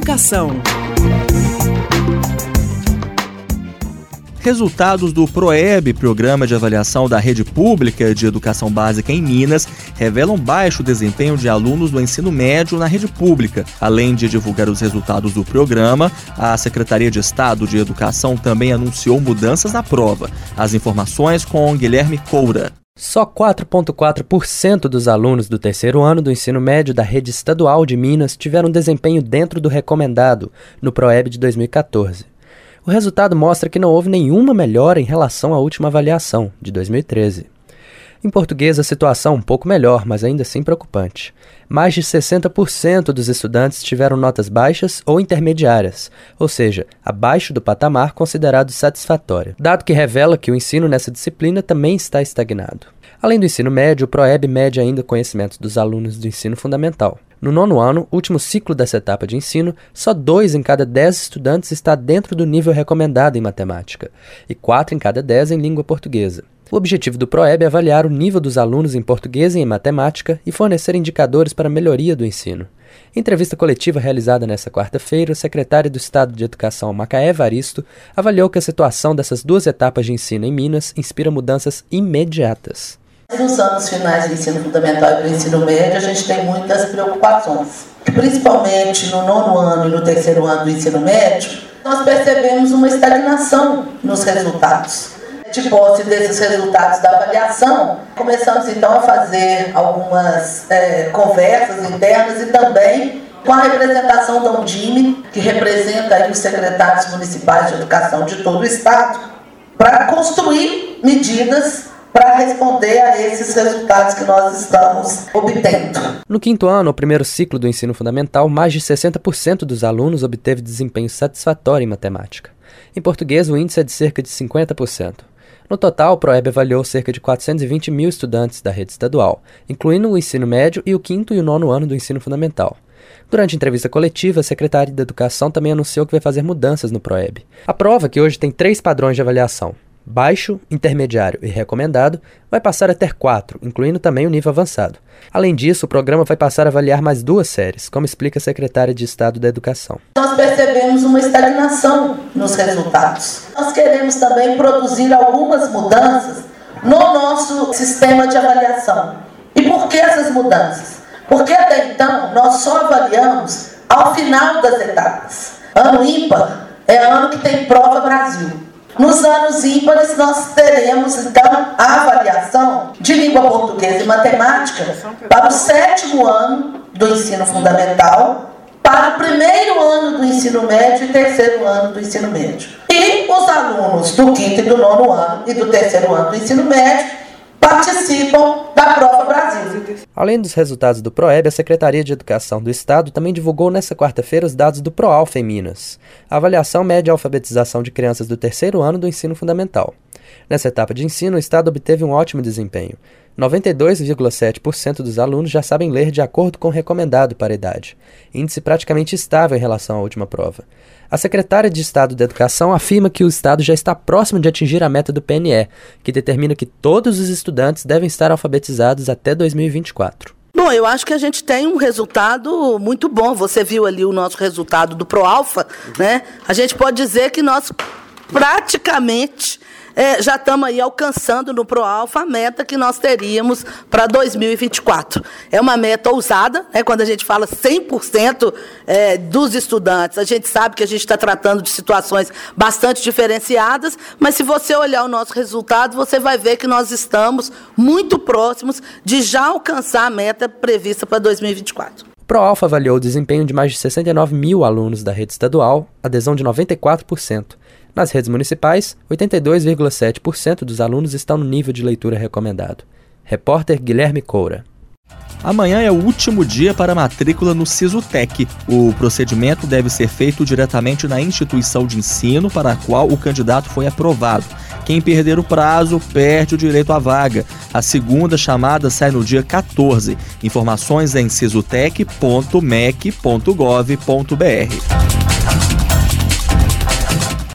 Educação. Resultados do PROEB, Programa de Avaliação da Rede Pública de Educação Básica em Minas, revelam baixo desempenho de alunos do ensino médio na rede pública. Além de divulgar os resultados do programa, a Secretaria de Estado de Educação também anunciou mudanças na prova. As informações com Guilherme Coura. Só 4,4% dos alunos do terceiro ano do ensino médio da rede estadual de Minas tiveram desempenho dentro do recomendado, no PROEB de 2014. O resultado mostra que não houve nenhuma melhora em relação à última avaliação, de 2013. Em português, a situação um pouco melhor, mas ainda assim preocupante. Mais de 60% dos estudantes tiveram notas baixas ou intermediárias, ou seja, abaixo do patamar considerado satisfatório, dado que revela que o ensino nessa disciplina também está estagnado. Além do ensino médio, o PROEB mede ainda conhecimentos dos alunos do ensino fundamental. No 9º ano, último ciclo dessa etapa de ensino, só 2 em cada 10 estudantes está dentro do nível recomendado em matemática, e 4 em cada 10 em língua portuguesa. O objetivo do PROEB é avaliar o nível dos alunos em português e em matemática e fornecer indicadores para a melhoria do ensino. Em entrevista coletiva realizada nesta quarta-feira, o secretário do Estado de Educação, Macaé Evaristo, avaliou que a situação dessas 2 etapas de ensino em Minas inspira mudanças imediatas. Nos anos finais do ensino fundamental e do ensino médio, a gente tem muitas preocupações. Principalmente no 9º ano e no terceiro ano do ensino médio, nós percebemos uma estagnação nos resultados. De posse desses resultados da avaliação, começamos então a fazer algumas conversas internas e também com a representação da Undime, que representa aí os secretários municipais de educação de todo o estado, para construir medidas para responder a esses resultados que nós estamos obtendo. No 5º ano, o primeiro ciclo do ensino fundamental, mais de 60% dos alunos obteve desempenho satisfatório em matemática. Em português, o índice é de cerca de 50%. No total, o PROEB avaliou cerca de 420 mil estudantes da rede estadual, incluindo o ensino médio e o 5º e o 9º ano do ensino fundamental. Durante a entrevista coletiva, a secretária de Educação também anunciou que vai fazer mudanças no PROEB. A prova, que hoje tem 3 padrões de avaliação, baixo, intermediário e recomendado, vai passar a ter 4, incluindo também o nível avançado. Além disso, o programa vai passar a avaliar mais 2 séries, como explica a secretária de Estado da Educação. Nós percebemos uma estagnação nos resultados. Nós queremos também produzir algumas mudanças no nosso sistema de avaliação. E por que essas mudanças? Porque até então nós só avaliamos ao final das etapas. Ano ímpar é ano que tem prova Brasil. Nos anos ímpares, nós teremos, então, a avaliação de língua portuguesa e matemática para o 7º ano do ensino fundamental, para o 1º ano do ensino médio e 3º ano do ensino médio. E os alunos do 5º e do 9º ano e do 3º ano do ensino médio participam da prova Brasil. Além dos resultados do PROEB, a Secretaria de Educação do Estado também divulgou nesta quarta-feira os dados do PROALFA em Minas. A avaliação mede a alfabetização de crianças do 3º ano do ensino fundamental. Nessa etapa de ensino, o Estado obteve um ótimo desempenho. 92,7% dos alunos já sabem ler de acordo com o recomendado para a idade, índice praticamente estável em relação à última prova. A secretária de Estado da Educação afirma que o Estado já está próximo de atingir a meta do PNE, que determina que todos os estudantes devem estar alfabetizados até 2024. Bom, eu acho que a gente tem um resultado muito bom. Você viu ali o nosso resultado do PROALFA, né? A gente pode dizer que nós praticamente já estamos aí alcançando no PROALFA a meta que nós teríamos para 2024. É uma meta ousada, né? Quando a gente fala 100% dos estudantes, a gente sabe que a gente está tratando de situações bastante diferenciadas, mas se você olhar o nosso resultado, você vai ver que nós estamos muito próximos de já alcançar a meta prevista para 2024. O PROALFA avaliou o desempenho de mais de 69 mil alunos da rede estadual, adesão de 94%. Nas redes municipais, 82,7% dos alunos estão no nível de leitura recomendado. Repórter Guilherme Coura. Amanhã é o último dia para a matrícula no Sisutec. O procedimento deve ser feito diretamente na instituição de ensino para a qual o candidato foi aprovado. Quem perder o prazo perde o direito à vaga. A segunda chamada sai no dia 14. Informações em sisutec.mec.gov.br.